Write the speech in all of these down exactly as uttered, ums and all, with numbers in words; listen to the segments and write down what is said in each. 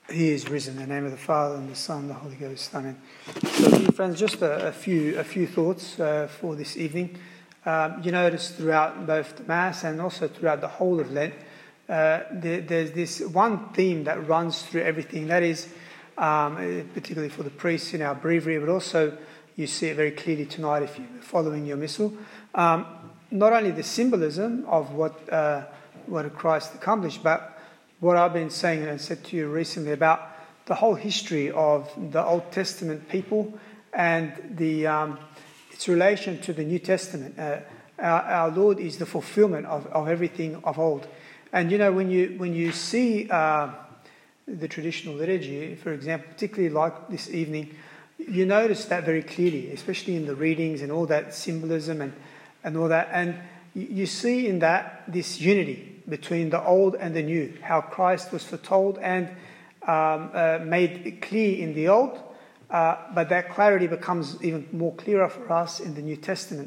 He is risen. In the name of the Father and the Son and the Holy Ghost. Amen. So, dear friends, just a, a few a few thoughts uh, for this evening. Um, you notice throughout both the Mass and also throughout the whole of Lent, uh, there, there's this one theme that runs through everything. That is, um, particularly for the priests in our breviary, but also you see it very clearly tonight if you're following your missal. Um, not only the symbolism of what uh, what Christ accomplished, but what I've been saying and said to you recently about the whole history of the Old Testament people and the um, its relation to the New Testament. Uh, our, our Lord is the fulfillment of, of everything of old. And you know, when you when you see uh, the traditional liturgy, for example, particularly like this evening, you notice that very clearly, especially in the readings and all that symbolism and, and all that. And you, you see in that this unity between the old and the new, how Christ was foretold and um, uh, made clear in the old, uh, but that clarity becomes even more clearer for us in the New Testament.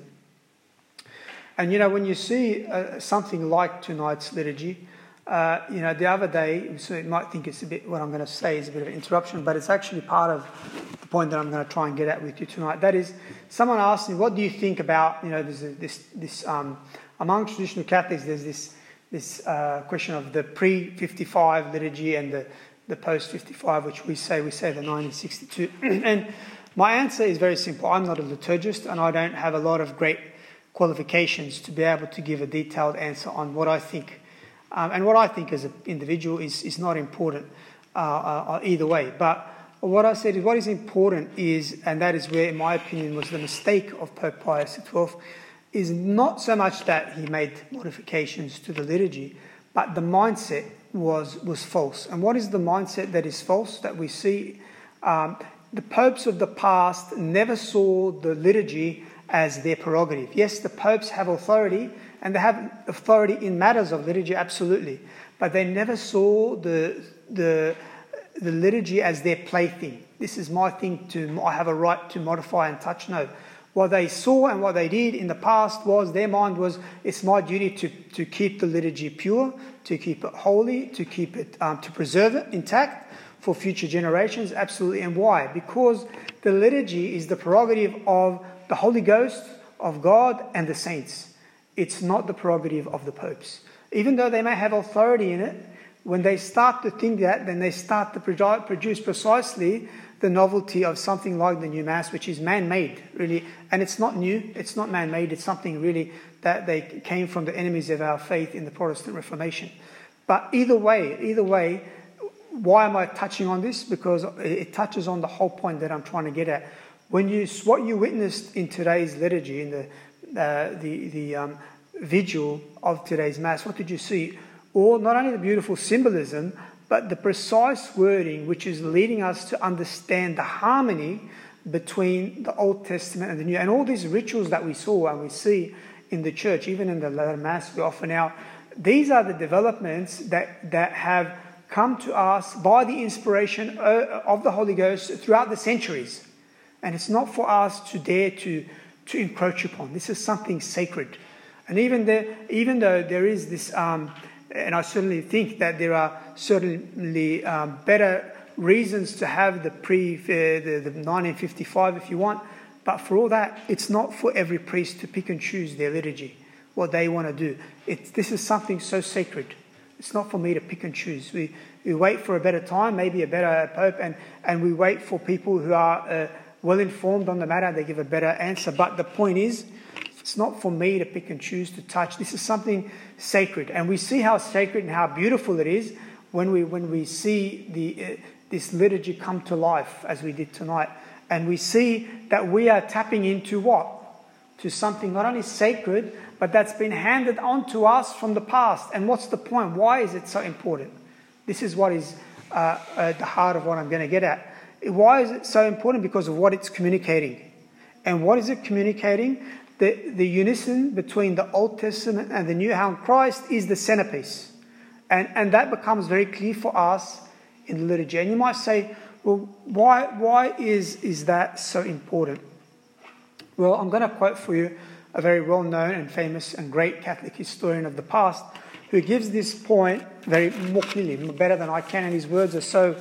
And you know, when you see uh, something like tonight's liturgy, uh, you know, the other day, so you might think it's a bit, what I'm going to say is a bit of an interruption, but it's actually part of the point that I'm going to try and get at with you tonight. That is, someone asked me, what do you think about, you know, there's a, this, this um, among traditional Catholics, there's this this uh, question of the pre fifty-five liturgy and the, the post fifty-five, which we say, we say the nineteen sixty-two. And my answer is very simple. I'm not a liturgist and I don't have a lot of great qualifications to be able to give a detailed answer on what I think. Um, and what I think as an individual is, is not important uh, uh, either way. But what I said is what is important is, and that is where, in my opinion, was the mistake of Pope Pius the twelfth, is not so much that he made modifications to the liturgy, but the mindset was was false. And what is the mindset that is false that we see? Um, the popes of the past never saw the liturgy as their prerogative. Yes, the popes have authority, and they have authority in matters of liturgy, absolutely. But they never saw the the the liturgy as their plaything. This is my thing to, I have a right to modify and touch. No. What they saw and what they did in the past was, their mind was, it's my duty to, to keep the liturgy pure, to keep it holy, to keep it, um, to preserve it intact for future generations. Absolutely. And why? Because the liturgy is the prerogative of the Holy Ghost, of God and the saints. It's not the prerogative of the popes. Even though they may have authority in it, when they start to think that, then they start to produce precisely the novelty of something like the new Mass, which is man-made, really. And it's not new, it's not man-made, it's something really that they came from the enemies of our faith in the Protestant Reformation. But either way, either way, why am I touching on this? Because it touches on the whole point that I'm trying to get at. When you, what you witnessed in today's liturgy, in the, uh, the, the um, vigil of today's Mass, what did you see? Or not only the beautiful symbolism, but the precise wording which is leading us to understand the harmony between the Old Testament and the New. And all these rituals that we saw and we see in the church, even in the latter Mass we offer now, these are the developments that, that have come to us by the inspiration of the Holy Ghost throughout the centuries. And it's not for us to dare to, to encroach upon. This is something sacred. And even, there, even though there is this... Um, And I certainly think that there are certainly um, better reasons to have the pre uh, the, the nineteen fifty-five if you want. But for all that, it's not for every priest to pick and choose their liturgy, what they want to do. It's, this is something so sacred. It's not for me to pick and choose. We, we wait for a better time, maybe a better pope, and, and we wait for people who are uh, well informed on the matter. They give a better answer. But the point is, it's not for me to pick and choose to touch. This is something sacred. And we see how sacred and how beautiful it is when we when we see the uh, this liturgy come to life as we did tonight. And we see that we are tapping into what? To something not only sacred, but that's been handed on to us from the past. And what's the point? Why is it so important? This is what is uh, at the heart of what I'm going to get at. Why is it so important? Because of what it's communicating. And what is it communicating? The, the unison between the Old Testament and the New, how Christ is the centerpiece. And, and that becomes very clear for us in the liturgy. And you might say, well, why, why is, is that so important? Well, I'm going to quote for you a very well-known and famous and great Catholic historian of the past who gives this point very more clearly, better than I can, and his words are so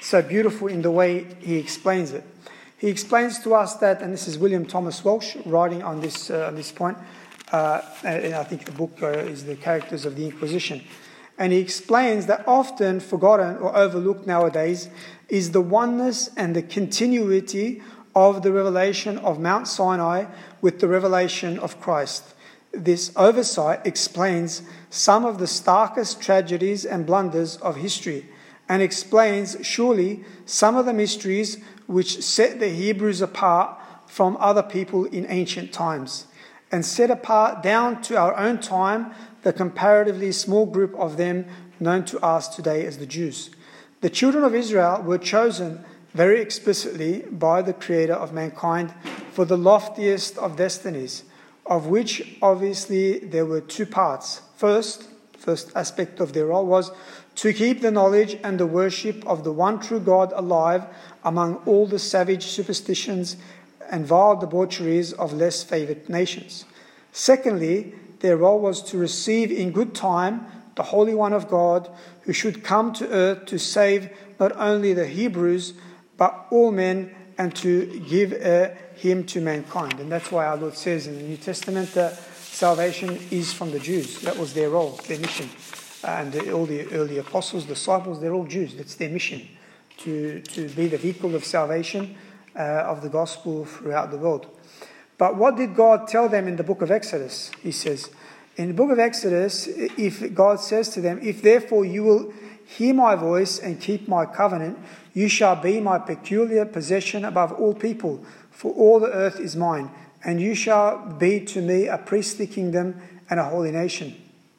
so beautiful in the way he explains it. He explains to us that, and this is William Thomas Welsh writing on this, uh, on this point, uh, and I think the book uh, is The Characters of the Inquisition. And he explains that often forgotten or overlooked nowadays is the oneness and the continuity of the revelation of Mount Sinai with the revelation of Christ. This oversight explains some of the starkest tragedies and blunders of history, and explains, surely, some of the mysteries which set the Hebrews apart from other people in ancient times, and set apart down to our own time the comparatively small group of them known to us today as the Jews. The children of Israel were chosen very explicitly by the Creator of mankind for the loftiest of destinies, of which obviously there were two parts. First, first aspect of their role was to keep the knowledge and the worship of the one true God alive among all the savage superstitions and vile debaucheries of less favoured nations. Secondly, their role was to receive in good time the Holy One of God, who should come to earth to save not only the Hebrews, but all men, and to give uh, him to mankind. And that's why our Lord says in the New Testament that salvation is from the Jews. That was their role, their mission. And the, all the early apostles, disciples, they're all Jews. That's their mission, to, to be the vehicle of salvation uh, of the gospel throughout the world. But what did God tell them in the book of Exodus? He says, in the book of Exodus, if God says to them, if therefore you will hear my voice and keep my covenant, you shall be my peculiar possession above all people, for all the earth is mine, and you shall be to me a priestly kingdom and a holy nation.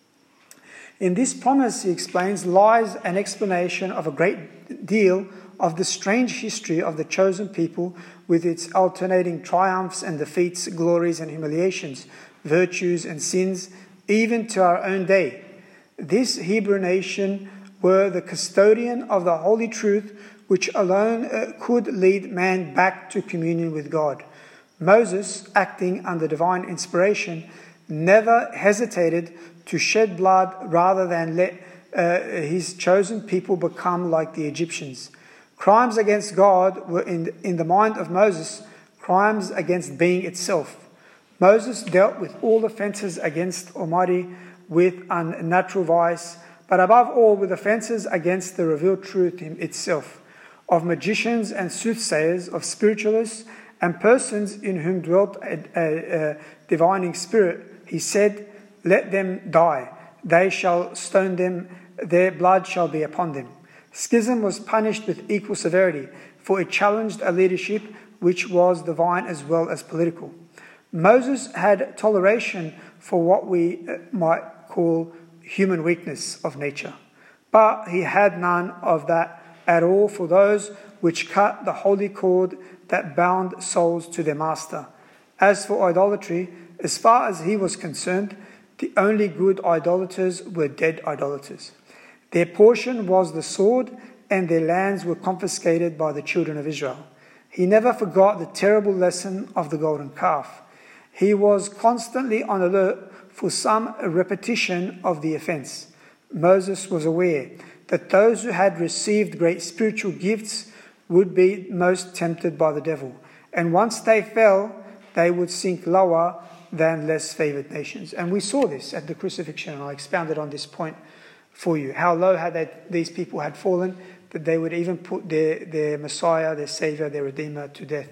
In this promise, he explains, lies an explanation of a great deal of the strange history of the chosen people, with its alternating triumphs and defeats, glories and humiliations, virtues and sins, even to our own day. This Hebrew nation were the custodian of the holy truth, which alone uh, could lead man back to communion with God. Moses, acting under divine inspiration, never hesitated to shed blood rather than let uh, his chosen people become like the Egyptians. Crimes against God were, in, in the mind of Moses, crimes against being itself. Moses dealt with all offences against Almighty with unnatural vice, but above all with offences against the revealed truth in itself, of magicians and soothsayers, of spiritualists and persons in whom dwelt a, a, a divining spirit. He said, let them die. They shall stone them. Their blood shall be upon them. Schism was punished with equal severity, for it challenged a leadership which was divine as well as political. Moses had toleration for what we might call human weakness of nature, but he had none of that at all for those which cut the holy cord that bound souls to their master. As for idolatry, as far as he was concerned, the only good idolaters were dead idolaters. Their portion was the sword, and their lands were confiscated by the children of Israel. He never forgot the terrible lesson of the golden calf. He was constantly on alert for some repetition of the offence. Moses was aware that those who had received great spiritual gifts would be most tempted by the devil, and once they fell, they would sink lower than less favoured nations. And we saw this at the crucifixion, and I expounded on this point for you, how low had they, these people had fallen, that they would even put their, their Messiah, their Saviour, their Redeemer to death.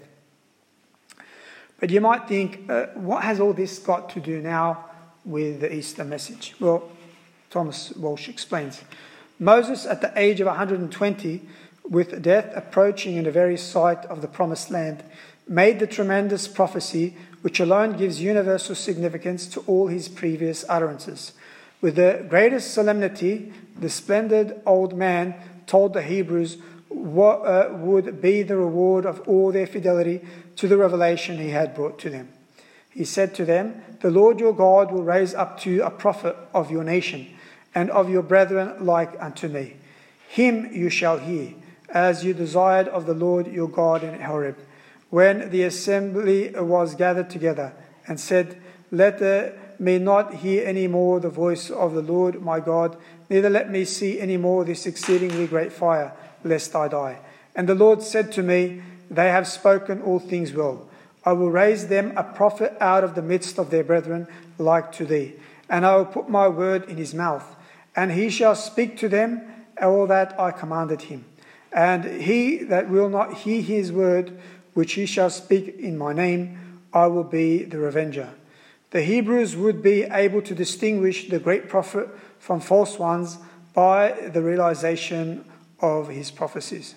But you might think, uh, what has all this got to do now with the Easter message? Well, Thomas Walsh explains. Moses, at the age of one hundred twenty, with death approaching in the very sight of the promised land, made the tremendous prophecy which alone gives universal significance to all his previous utterances. With the greatest solemnity, the splendid old man told the Hebrews what uh, would be the reward of all their fidelity to the revelation he had brought to them. He said to them, the Lord your God will raise up to you a prophet of your nation, and of your brethren like unto me. Him you shall hear, as you desired of the Lord your God in Horeb, when the assembly was gathered together, and said, let the, me not hear any more the voice of the Lord my God, neither let me see any more this exceedingly great fire, lest I die. And the Lord said to me, they have spoken all things well. I will raise them a prophet out of the midst of their brethren, like to thee. And I will put my word in his mouth, and he shall speak to them all that I commanded him. And he that will not hear his word, which he shall speak in my name, I will be the revenger. The Hebrews would be able to distinguish the great prophet from false ones by the realization of his prophecies.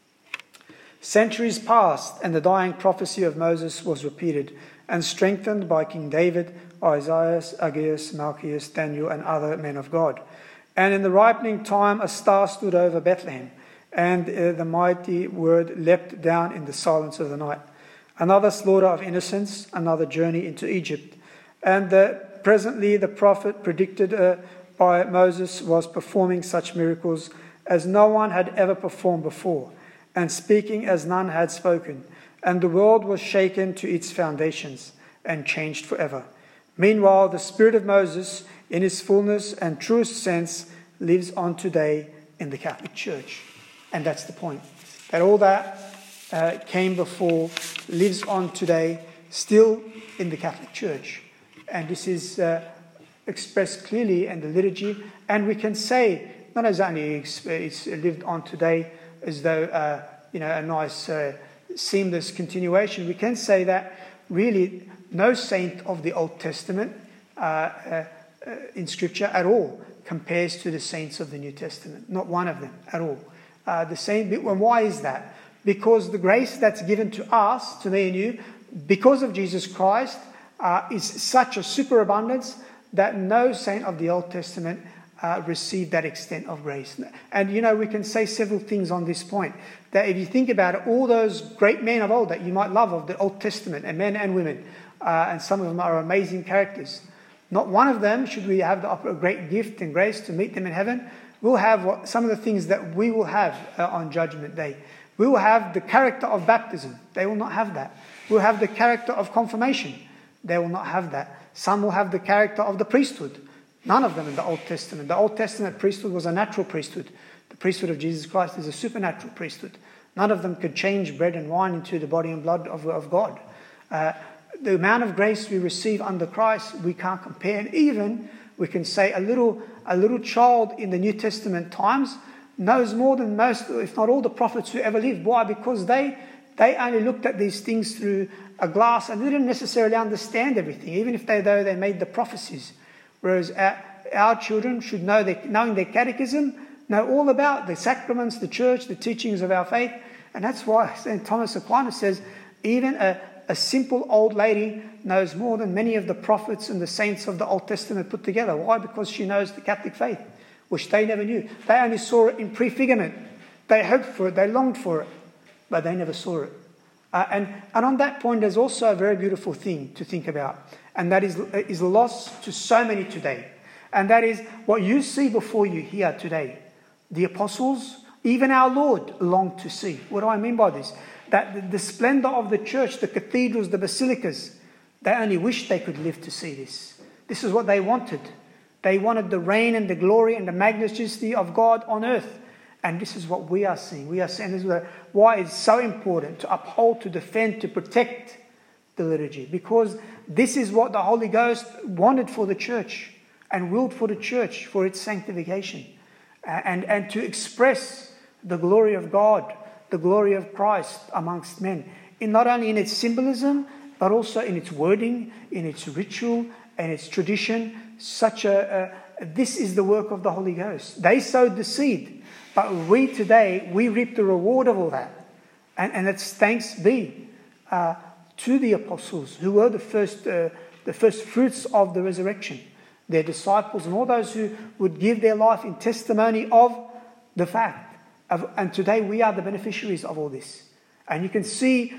Centuries passed, and the dying prophecy of Moses was repeated and strengthened by King David, Isaiah, Aggeus, Malchias, Daniel, and other men of God. And in the ripening time, a star stood over Bethlehem, and uh, the mighty word leapt down in the silence of the night. Another slaughter of innocents, another journey into Egypt. And uh, presently the prophet predicted uh, by Moses was performing such miracles as no one had ever performed before, and speaking as none had spoken. And the world was shaken to its foundations and changed forever. Meanwhile, the spirit of Moses, in his fullness and truest sense, lives on today in the Catholic Church. And that's the point. That all that uh, came before lives on today, still in the Catholic Church. And this is uh, expressed clearly in the liturgy. And we can say, not as only it's lived on today as though, uh, you know, a nice uh, seamless continuation, we can say that really no saint of the Old Testament uh, uh, uh, in Scripture at all compares to the saints of the New Testament. Not one of them at all. Uh, the same. And why is that? Because the grace that's given to us, to me and you, because of Jesus Christ, uh, is such a superabundance that no saint of the Old Testament uh, received that extent of grace. And, you know, we can say several things on this point. That if you think about it, all those great men of old that you might love of the Old Testament, and men and women, uh, and some of them are amazing characters, not one of them, should we have the great gift and grace to meet them in heaven, will have what, some of the things that we will have uh, on Judgment Day. We will have the character of baptism. They will not have that. We'll have the character of confirmation. They will not have that. Some will have the character of the priesthood. None of them in the Old Testament. The Old Testament priesthood was a natural priesthood. The priesthood of Jesus Christ is a supernatural priesthood. None of them could change bread and wine into the body and blood of, of God. Uh, the amount of grace we receive under Christ, we can't compare. And even, we can say, a little, a little child in the New Testament times knows more than most, if not all, the prophets who ever lived. Why? Because they, they only looked at these things through a glass and they didn't necessarily understand everything, even if they, though they made the prophecies. Whereas our, our children should know, their, knowing their catechism, know all about the sacraments, the church, the teachings of our faith. And that's why Saint Thomas Aquinas says, even a, a simple old lady knows more than many of the prophets and the saints of the Old Testament put together. Why? Because she knows the Catholic faith, which they never knew. They only saw it in prefigurement. They hoped for it, they longed for it, but they never saw it. Uh, and, and on that point, there's also a very beautiful thing to think about, and that is, is lost to so many today. And that is what you see before you here today. The apostles, even our Lord, longed to see. What do I mean by this? That the, the splendor of the church, the cathedrals, the basilicas, they only wished they could live to see this. This is what they wanted. They wanted the reign and the glory and the majesty of God on earth. And this is what we are seeing. We are seeing this is why it's so important to uphold, to defend, to protect the liturgy. Because this is what the Holy Ghost wanted for the church and willed for the church, for its sanctification. And, and to express the glory of God, the glory of Christ amongst men. In not only in its symbolism, but also in its wording, in its ritual, and its tradition. Such a, a this is the work of the Holy Ghost. They sowed the seed, but we today, we reap the reward of all that. And, and it's thanks be uh, to the apostles, who were the first, uh, the first fruits of the resurrection. Their disciples and all those who would give their life in testimony of the fact. Of, and today we are the beneficiaries of all this. And you can see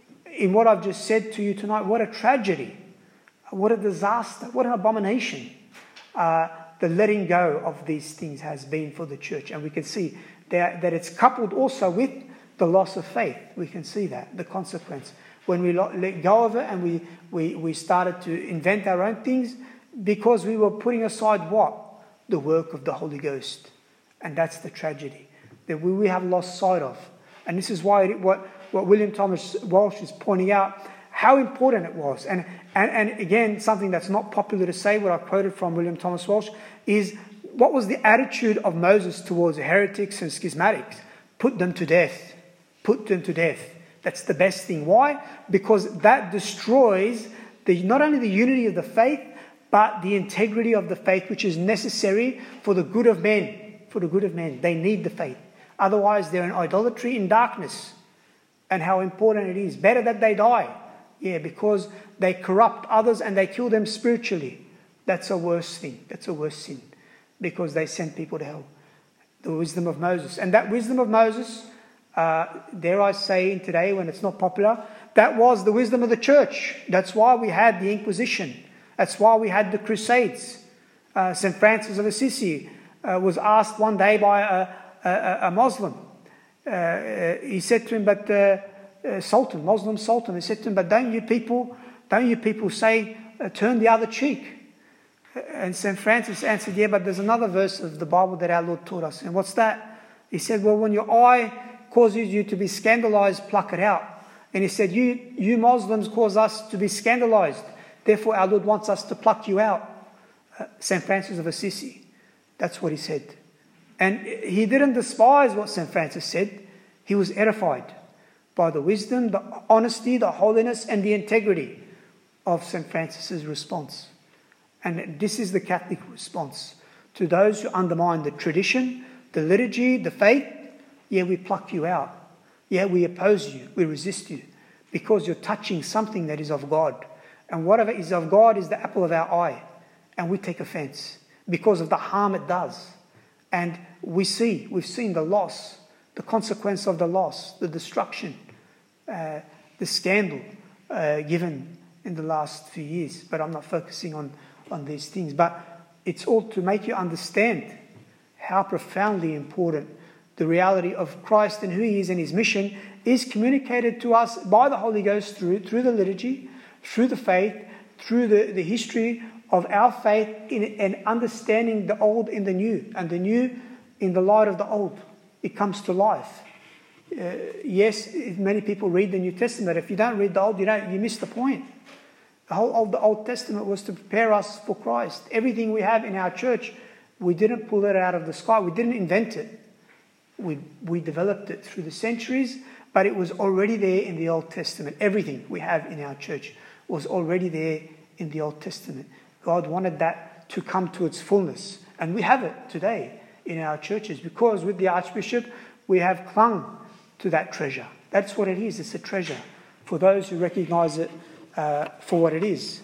in what I've just said to you tonight, what a tragedy, what a disaster, what an abomination uh, the letting go of these things has been for the church. And we can see that, that it's coupled also with the loss of faith. We can see that, the consequence. When we let go of it and we, we, we started to invent our own things, because we were putting aside what? The work of the Holy Ghost. And that's the tragedy. that we, we have lost sight of. And this is why it, what, what William Thomas Walsh is pointing out, how important it was. And, and, and again, something that's not popular to say, what I quoted from William Thomas Walsh, is what was the attitude of Moses towards heretics and schismatics? Put them to death. Put them to death. That's the best thing. Why? Because that destroys the, not only the unity of the faith, but the integrity of the faith, which is necessary for the good of men. For the good of men. They need the faith. Otherwise, they're in idolatry, in darkness. And how important it is. Better that they die. Yeah, because they corrupt others and they kill them spiritually. That's a worse thing. That's a worse sin. Because they send people to hell. The wisdom of Moses. And that wisdom of Moses, uh, dare I say in today when it's not popular, that was the wisdom of the church. That's why we had the Inquisition. That's why we had the Crusades. Uh, Saint Francis of Assisi uh, was asked one day by a, a, a Muslim. Uh, he said to him, but uh, uh, Sultan, Muslim Sultan, he said to him, but don't you people, don't you people say, uh, turn the other cheek? And Saint Francis answered, yeah, but there's another verse of the Bible that our Lord taught us. And what's that? He said, well, when your eye causes you to be scandalized, pluck it out. And he said, you, you Muslims cause us to be scandalized. Therefore, our Lord wants us to pluck you out. Uh, Saint Francis of Assisi. That's what he said. And he didn't despise what Saint Francis said. He was edified by the wisdom, the honesty, the holiness, and the integrity of Saint Francis's response. And this is the Catholic response to those who undermine the tradition, the liturgy, the faith. Yeah, we pluck you out. Yeah, we oppose you. We resist you because you're touching something that is of God. And whatever is of God is the apple of our eye. And we take offense because of the harm it does. And we see, we've seen the loss, the consequence of the loss, the destruction, uh, the scandal uh, given in the last few years. But I'm not focusing on, on these things. But it's all to make you understand how profoundly important the reality of Christ and who he is and his mission is communicated to us by the Holy Ghost through, through the liturgy, through the faith, through the, the history of our faith in, and understanding the old in the new, and the new in the light of the old. It comes to life. Uh, yes, many people read the New Testament. If you don't read the Old, you don't. You miss the point. The whole of the Old Testament was to prepare us for Christ. Everything we have in our church, we didn't pull it out of the sky. We didn't invent it. We we developed it through the centuries, but it was already there in the Old Testament. Everything we have in our church was already there in the Old Testament. God wanted that to come to its fullness. And we have it today in our churches because with the Archbishop, we have clung to that treasure. That's what it is. It's a treasure for those who recognize it uh, for what it is.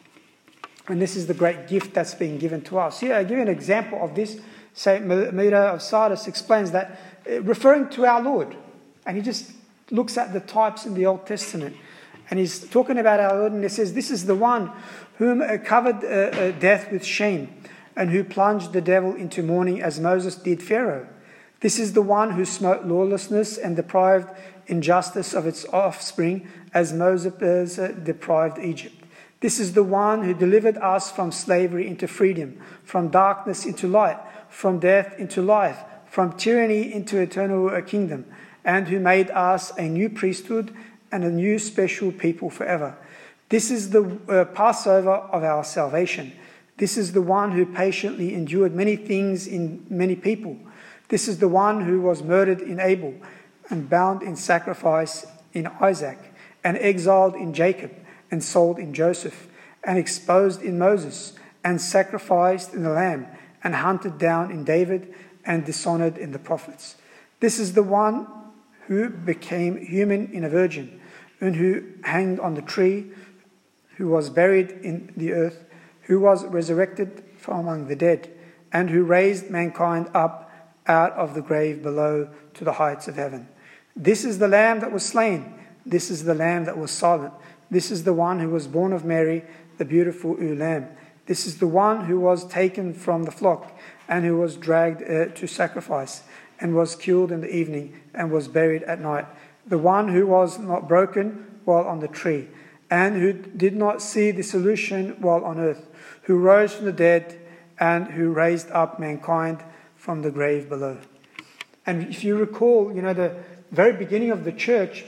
And this is the great gift that's been given to us. Here, I'll give you an example of this. Saint Mira of Sardis explains that, uh, referring to our Lord. And he just looks at the types in the Old Testament. And he's talking about our Lord, and he says, this is the one whom covered uh, uh, death with shame, and who plunged the devil into mourning as Moses did Pharaoh. This is the one who smote lawlessness and deprived injustice of its offspring as Moses uh, deprived Egypt. This is the one who delivered us from slavery into freedom, from darkness into light, from death into life, from tyranny into eternal kingdom, and who made us a new priesthood and a new special people forever. This is the uh, Passover of our salvation. This is the one who patiently endured many things in many people. This is the one who was murdered in Abel and bound in sacrifice in Isaac and exiled in Jacob and sold in Joseph and exposed in Moses and sacrificed in the Lamb and hunted down in David and dishonored in the prophets. This is the one who became human in a virgin and who hanged on the tree, who was buried in the earth, who was resurrected from among the dead, and who raised mankind up out of the grave below to the heights of heaven. This is the Lamb that was slain. This is the Lamb that was silent. This is the one who was born of Mary, the beautiful ewe lamb. This is the one who was taken from the flock and who was dragged uh, to sacrifice and was killed in the evening and was buried at night. The one who was not broken while on the tree, and who did not see dissolution while on earth, who rose from the dead, and who raised up mankind from the grave below. And if you recall, you know, the very beginning of the church,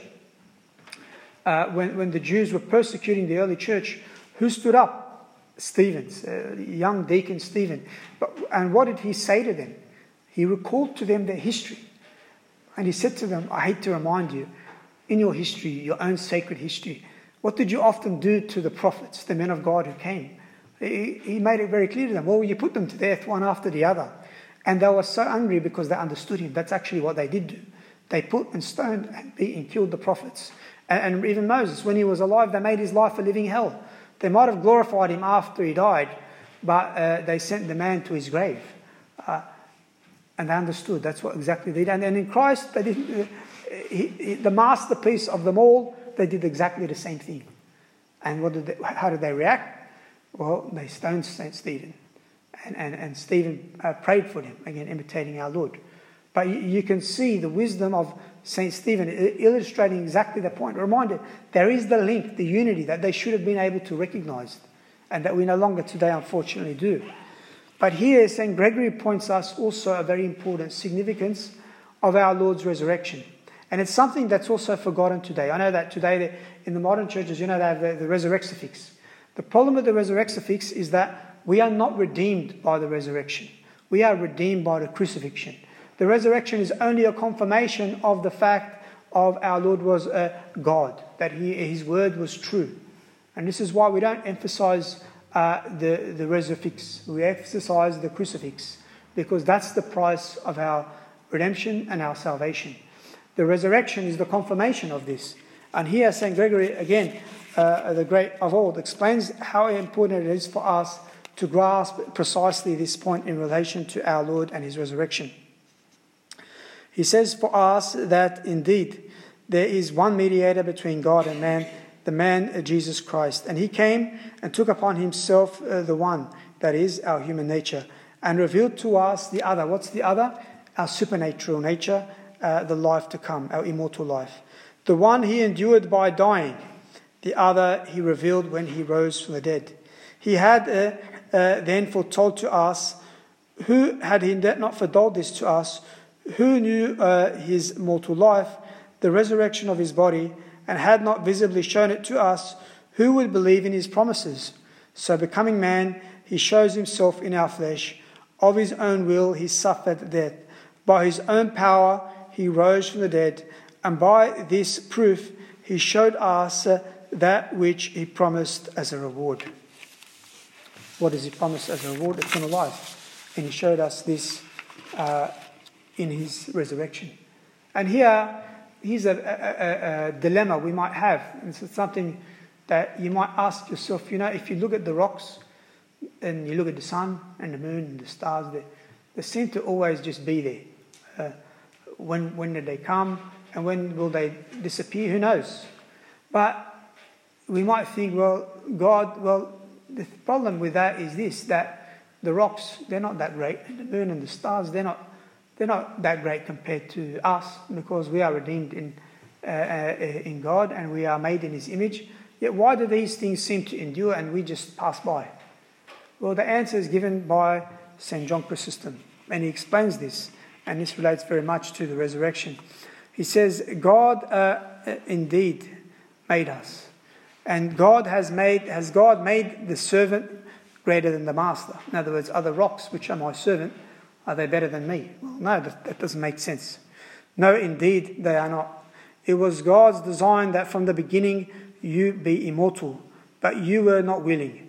uh, when, when the Jews were persecuting the early church, who stood up? Stephen, uh, young deacon Stephen. But, and what did he say to them? He recalled to them their history. And he said to them, I hate to remind you, in your history, your own sacred history, what did you often do to the prophets, the men of God who came? He, he made it very clear to them. Well, you put them to death one after the other. And they were so angry because they understood him. That's actually what they did do. They put and stoned and beat and killed the prophets. And, and even Moses, when he was alive, they made his life a living hell. They might have glorified him after he died, but uh, they sent the man to his grave. Uh, and they understood that's what exactly they did. And, and in Christ, they did, uh, he, he, the masterpiece of them all, they did exactly the same thing. And what did they, how did they react? Well, they stoned Saint Stephen. And, and, and Stephen uh, prayed for them, again, imitating our Lord. But you, you can see the wisdom of Saint Stephen illustrating exactly the point. A reminder, there is the link, the unity that they should have been able to recognize and that we no longer today unfortunately do. But here Saint Gregory points us also a very important significance of our Lord's resurrection. And it's something that's also forgotten today. I know that today in the modern churches, you know, they have the, the resurrexifix. The problem with the resurrexifix is that we are not redeemed by the resurrection. We are redeemed by the crucifixion. The resurrection is only a confirmation of the fact of our Lord was a God, that he, his word was true. And this is why we don't emphasize uh, the, the resurrexifix. We emphasize the crucifix, because that's the price of our redemption and our salvation. The resurrection is the confirmation of this. And here Saint Gregory, again, uh, the great of old, explains how important it is for us to grasp precisely this point in relation to our Lord and his resurrection. He says for us that indeed there is one mediator between God and man, the man Jesus Christ. And he came and took upon himself uh, the one, that is our human nature, and revealed to us the other. What's the other? Our supernatural nature, uh, the life to come, our immortal life. The one he endured by dying, the other he revealed when he rose from the dead. He had uh, uh, then foretold to us, who had he not foretold this to us, who knew uh, his mortal life, the resurrection of his body, and had not visibly shown it to us, who would believe in his promises? So becoming man, he shows himself in our flesh. Of his own will he suffered death. By his own power he rose from the dead. And by this proof he showed us uh, that which he promised as a reward. What does he promise as a reward? Eternal life. And he showed us this uh, in his resurrection. And here, here's a, a, a, a dilemma we might have. And it's something that you might ask yourself, you know, if you look at the rocks and you look at the sun and the moon and the stars, they, they seem to always just be there. Uh, when, when did they come? And when will they disappear? Who knows? But we might think, well, God, well, the problem with that is this, that the rocks, they're not that great. And the moon and the stars, they're not They're not that great compared to us, because we are redeemed in uh, uh, in God and we are made in his image. Yet why do these things seem to endure and we just pass by? Well, the answer is given by Saint John Chrysostom, and he explains this, and this relates very much to the resurrection. He says, God uh, indeed made us, and God has made has God made the servant greater than the master. In other words, are the rocks which are my servant, are they better than me? Well, no, that, that doesn't make sense. No, indeed, they are not. It was God's design that from the beginning you be immortal, but you were not willing.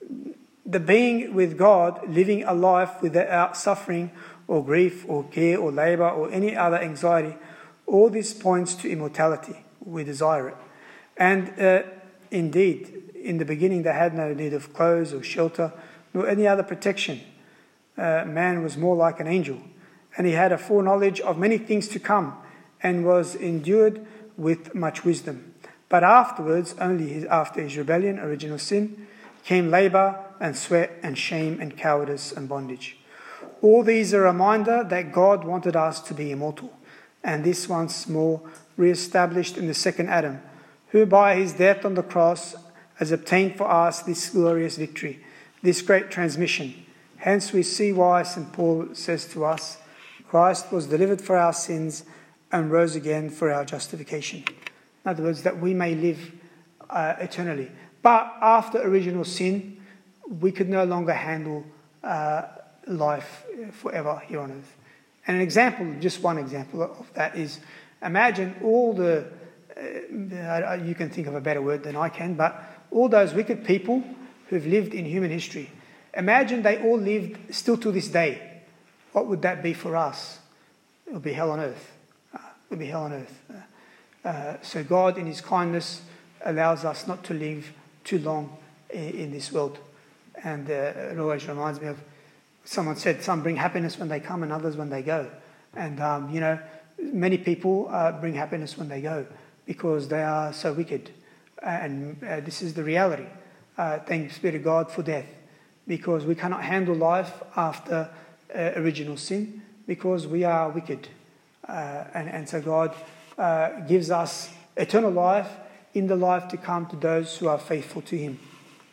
The being with God, living a life without suffering or grief or care or labour or any other anxiety, all this points to immortality. We desire it. And uh, indeed, in the beginning they had no need of clothes or shelter, nor any other protection. Uh, man was more like an angel, and he had a foreknowledge of many things to come, and was endued with much wisdom. But afterwards, only his, after his rebellion, original sin, came labour and sweat and shame and cowardice and bondage. All these are a reminder that God wanted us to be immortal, and this once more re-established in the second Adam, who by his death on the cross has obtained for us this glorious victory, this great transmission. Hence we see why Saint Paul says to us, Christ was delivered for our sins and rose again for our justification. In other words, that we may live uh, eternally. But after original sin, we could no longer handle uh, life forever here on earth. And an example, just one example of that is, imagine all the, uh, you can think of a better word than I can, but all those wicked people who've lived in human history. Imagine they all lived still to this day. What would that be for us? It would be hell on earth. Uh, it would be hell on earth. Uh, uh, so God, in his kindness, allows us not to live too long in, in this world. And uh, it always reminds me of, someone said, some bring happiness when they come and others when they go. And, um, you know, many people uh, bring happiness when they go because they are so wicked. And uh, this is the reality. Uh, thanks be to God for death, because we cannot handle life after uh, original sin because we are wicked. Uh, and, and so God uh, gives us eternal life in the life to come to those who are faithful to him.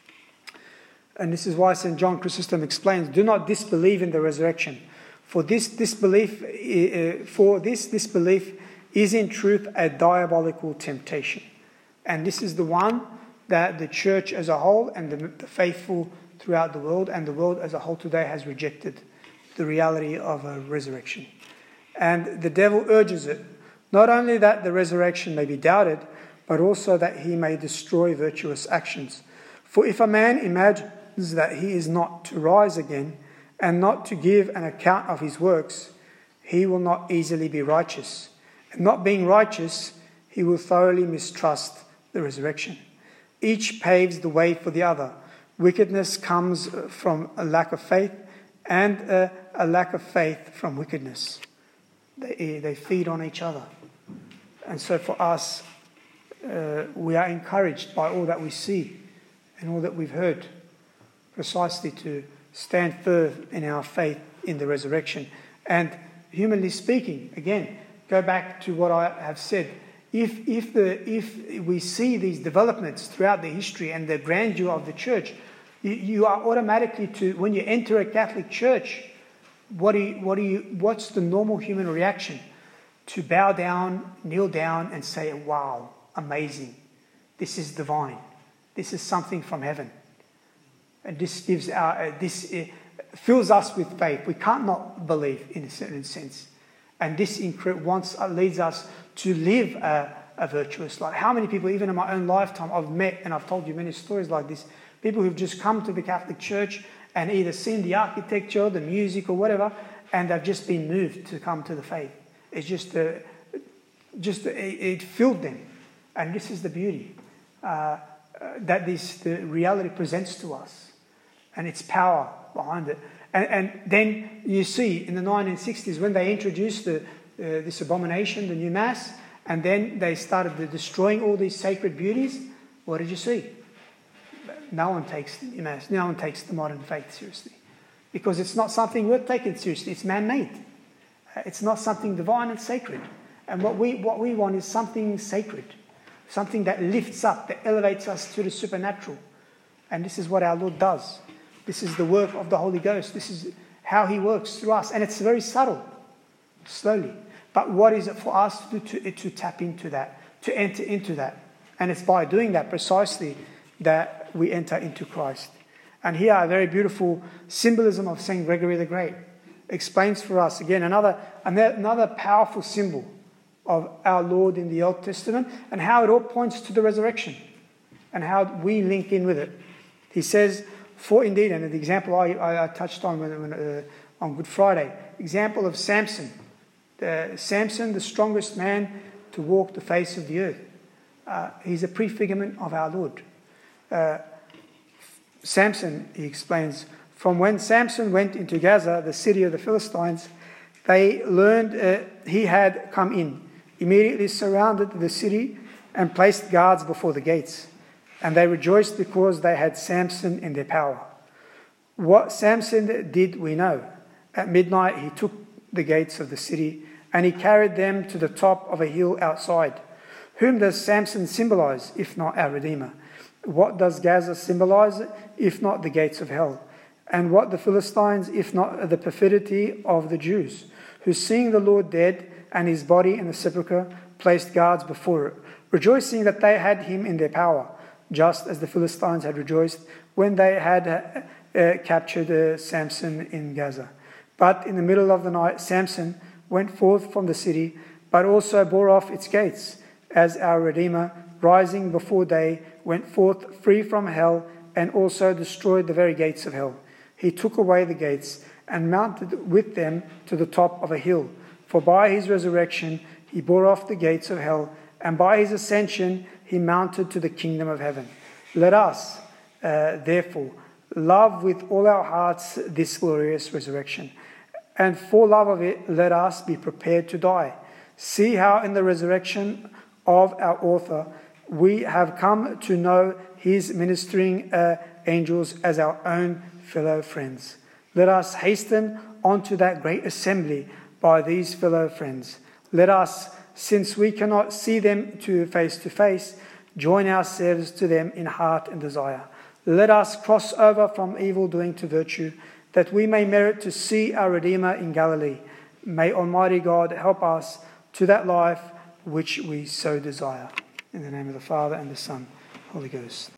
And this is why Saint John Chrysostom explains, do not disbelieve in the resurrection. For this disbelief, uh, for this disbelief is in truth a diabolical temptation. And this is the one that the church as a whole and the, the faithful throughout the world and the world as a whole today has rejected, the reality of a resurrection. And the devil urges it, not only that the resurrection may be doubted, but also that he may destroy virtuous actions. For if a man imagines that he is not to rise again and not to give an account of his works, he will not easily be righteous. And not being righteous, he will thoroughly mistrust the resurrection. Each paves the way for the other. Wickedness comes from a lack of faith, and a, a lack of faith from wickedness. They, they feed on each other. And so for us, uh, we are encouraged by all that we see and all that we've heard, precisely to stand firm in our faith in the resurrection. And humanly speaking, again, go back to what I have said. If, if, the, if we see these developments throughout the history and the grandeur of the church, you, you are automatically to, when you enter a Catholic church, what do you, what do you, what's the normal human reaction? To bow down, kneel down and say, wow, amazing. This is divine. This is something from heaven. And this gives our, uh, this uh, fills us with faith. We can't not believe in a certain sense. And this incre- wants, uh, leads us to live a, a virtuous life. How many people, even in my own lifetime, I've met, and I've told you many stories like this, people who've just come to the Catholic Church and either seen the architecture, the music or whatever, and they've just been moved to come to the faith. It's just, uh, just uh, it filled them. And this is the beauty uh, uh, that this the reality presents to us, and its power behind it. And, and then you see in the nineteen sixties when they introduced the, uh, this abomination, the new Mass, and then they started the destroying all these sacred beauties, what did you see? No one takes the new Mass, no one takes the modern faith seriously. Because it's not something worth taking seriously, it's man-made. Uh, it's not something divine and sacred. And what we, what we want is something sacred, something that lifts up, that elevates us to the supernatural. And this is what our Lord does. This is the work of the Holy Ghost. This is how he works through us. And it's very subtle, slowly. But what is it for us to do to, to tap into that, to enter into that? And it's by doing that precisely that we enter into Christ. And here a very beautiful symbolism of Saint Gregory the Great explains for us, again, another, another powerful symbol of our Lord in the Old Testament and how it all points to the resurrection and how we link in with it. He says, for indeed, and the example I, I, I touched on when, when, uh, on Good Friday, example of Samson. The, Samson, the strongest man to walk the face of the earth. Uh, he's a prefigurement of our Lord. Uh, Samson, he explains, from when Samson went into Gaza, the city of the Philistines, they learned uh, he had come in, immediately surrounded the city and placed guards before the gates. And they rejoiced because they had Samson in their power. What Samson did we know. At midnight he took the gates of the city and he carried them to the top of a hill outside. Whom does Samson symbolize, if not our Redeemer? What does Gaza symbolize, if not the gates of hell? And what the Philistines, if not the perfidy of the Jews, who seeing the Lord dead and his body in the sepulchre, placed guards before it, rejoicing that they had him in their power, just as the Philistines had rejoiced when they had uh, uh, captured uh, Samson in Gaza. But in the middle of the night, Samson went forth from the city, but also bore off its gates, as our Redeemer, rising before day, went forth free from hell, and also destroyed the very gates of hell. He took away the gates, and mounted with them to the top of a hill. For by his resurrection he bore off the gates of hell, and by his ascension he mounted to the kingdom of heaven. Let us, uh, therefore, love with all our hearts this glorious resurrection. And for love of it, let us be prepared to die. See how in the resurrection of our author we have come to know his ministering uh, angels as our own fellow friends. Let us hasten on to that great assembly by these fellow friends. Let us, since we cannot see them to face to face, join ourselves to them in heart and desire. Let us cross over from evil doing to virtue, that we may merit to see our Redeemer in Galilee. May Almighty God help us to that life which we so desire. In the name of the Father, and the Son, Holy Ghost.